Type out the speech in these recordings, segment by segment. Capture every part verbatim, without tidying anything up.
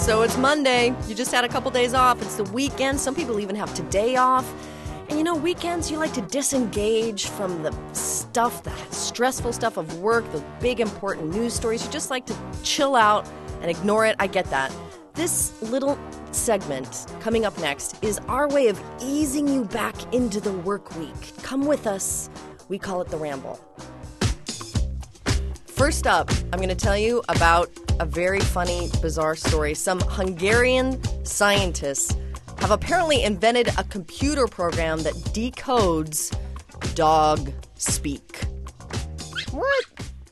So it's Monday. You just had a couple days off. It's the weekend. Some people even have today off. And you know, weekends, you like to disengage from the stuff, the stressful stuff of work, the big important news stories. You just like to chill out and ignore it. I get that. This little segment coming up next is our way of easing you back into the work week. Come with us. We call it the Ramble. First up, I'm going to tell you about a very funny, bizarre story. Some Hungarian scientists have apparently invented a computer program that decodes dog speak. What?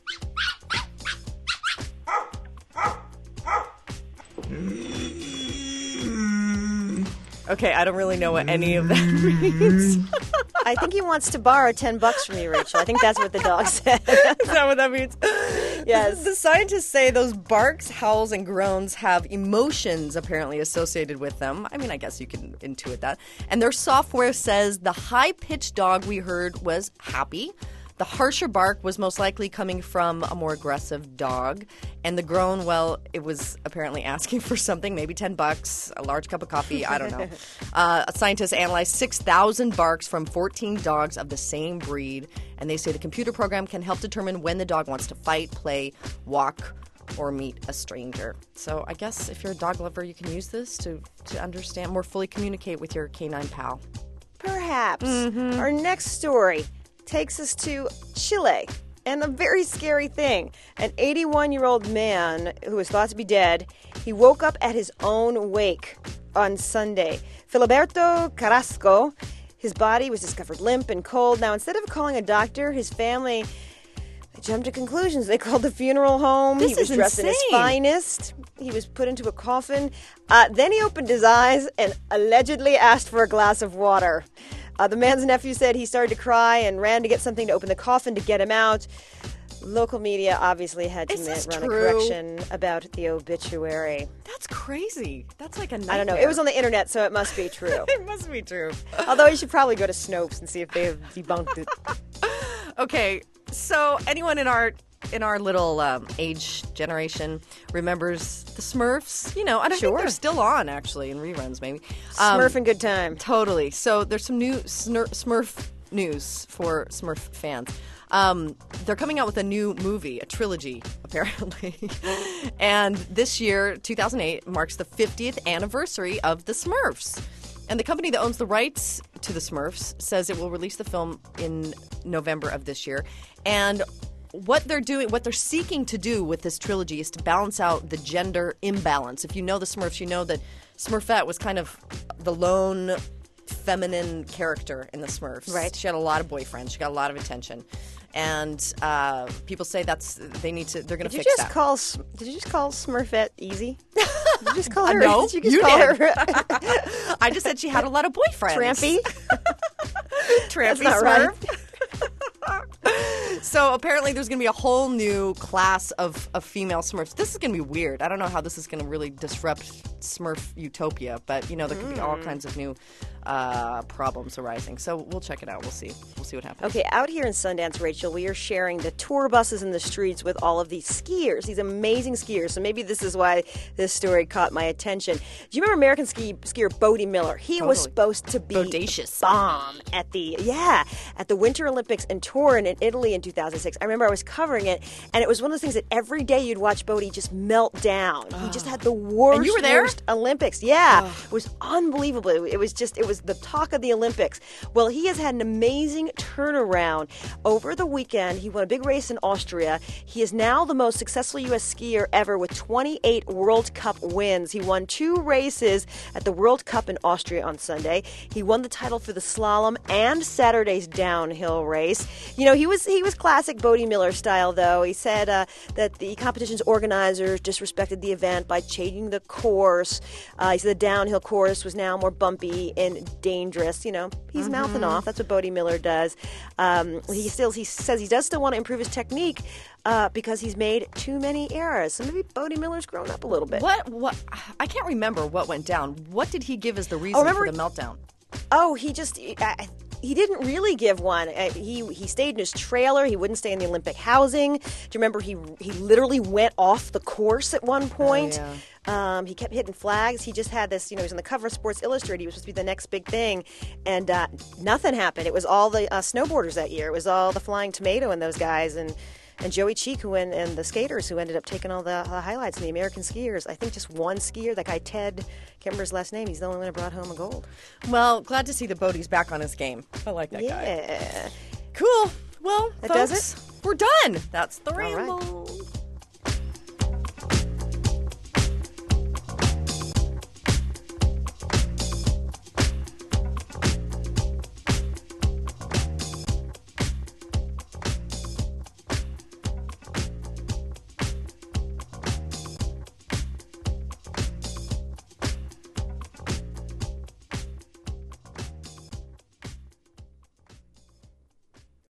Okay, I don't really know what any of that means. I think he wants to borrow ten bucks from you, Rachel. I think that's what the dog said. Is that what that means? Yes. The scientists say those barks, howls, and groans have emotions apparently associated with them. I mean, I guess you can intuit that. And their software says the high-pitched dog we heard was happy. The harsher bark was most likely coming from a more aggressive dog. And the groan, well, it was apparently asking for something, maybe ten bucks, a large cup of coffee, I don't know. uh, scientists analyzed six thousand barks from fourteen dogs of the same breed. And they say the computer program can help determine when the dog wants to fight, play, walk, or meet a stranger. So I guess if you're a dog lover, you can use this to, to understand, more fully communicate with your canine pal. Perhaps. Mm-hmm. Our next story takes us to Chile, and a very scary thing. An eighty-one-year-old man who was thought to be dead, he woke up at his own wake on Sunday. Filiberto Carrasco, his body was discovered limp and cold. Now, instead of calling a doctor, his family jumped to conclusions. They called the funeral home. This he was is dressed in his insane. finest. He was put into a coffin. Uh, then he opened his eyes and allegedly asked for a glass of water. Uh, the man's nephew said he started to cry and ran to get something to open the coffin to get him out. Local media obviously had to Is this run true? a correction about the obituary. That's crazy. That's like a nightmare. I don't know. It was on the internet, so it must be true. It must be true. Although you should probably go to Snopes and see if they have debunked it. Okay, so anyone in our in our little um, age generation remembers the Smurfs? You know, I don't Sure. think they're still on, actually, in reruns, maybe. Um, Smurf and good time. Totally. So there's some new Snur- Smurf news for Smurf fans. Um, they're coming out with a new movie, a trilogy, apparently. And this year, two thousand eight, marks the fiftieth anniversary of the Smurfs. And the company that owns the rights to the Smurfs says it will release the film in November of this year. And what they're doing, what they're seeking to do with this trilogy is to balance out the gender imbalance. If you know the Smurfs, you know that Smurfette was kind of the lone feminine character in the Smurfs. Right. She had a lot of boyfriends. She got a lot of attention. And uh, people say that's, they need to, they're going to Did you fix just that. call S- Did you just call Smurfette easy? Did you just call her? No, did you just you call did. her I just said she had a lot of boyfriends. Trampy? Trampy That's not Smurf. right. So apparently there's going to be a whole new class of, of female Smurfs. This is going to be weird. I don't know how this is going to really disrupt Smurf utopia, but, you know, there could be all kinds of new uh, problems arising. So we'll check it out. We'll see. We'll see what happens. Okay, out here in Sundance, Rachel, we are sharing the tour buses in the streets with all of these skiers, these amazing skiers. So maybe this is why this story caught my attention. Do you remember American ski skier Bodie Miller? He was Totally. supposed to be Bodacious. bomb at the yeah at the Winter Olympics in Turin in Italy in two thousand six. I remember I was covering it, and it was one of those things that every day you'd watch Bodie just melt down. He just had the worst, And you were there? worst Olympics. Yeah, it was unbelievable. It was just it was the talk of the Olympics. Well, he has had an amazing turnaround over the weekend. He won a big race in Austria. He is now the most successful U S skier ever with twenty-eight World Cup wins. He won two races at the World Cup in Austria on Sunday. He won the title for the slalom and Saturday's downhill race. You know, he was he was classic Bodie Miller style, though. He said uh, that the competition's organizers disrespected the event by changing the course. Uh, he said the downhill course was now more bumpy and dangerous. You know, he's mouthing off. That's what Bodie Miller does. Um, he still he says he does still want to improve his technique uh, because he's made too many errors. So maybe Bodie Miller's grown up a little bit. What, what, I can't remember what went down. What did he give as the reason remember- for the meltdown? Oh, he just I, he didn't really give one. Uh, He he stayed in his trailer. He wouldn't stay in the Olympic housing. Do you remember he he literally went off the course at one point? yeah. Um, he kept hitting flags. He just had this, you know, he was on the cover of Sports Illustrated. He was supposed to be the next big thing, and uh, nothing happened. It was all the uh, snowboarders that year. It was all the Flying Tomato and those guys, and and Joey Cheek, who en- and the skaters who ended up taking all the uh, highlights, and the American skiers. I think just one skier, that guy Ted, can't remember his last name. He's the only one that brought home a gold. Well, glad to see the Bodie's back on his game. I like that guy. Yeah. Cool. Well, That folks, does it? we're done. That's the right. Ramble.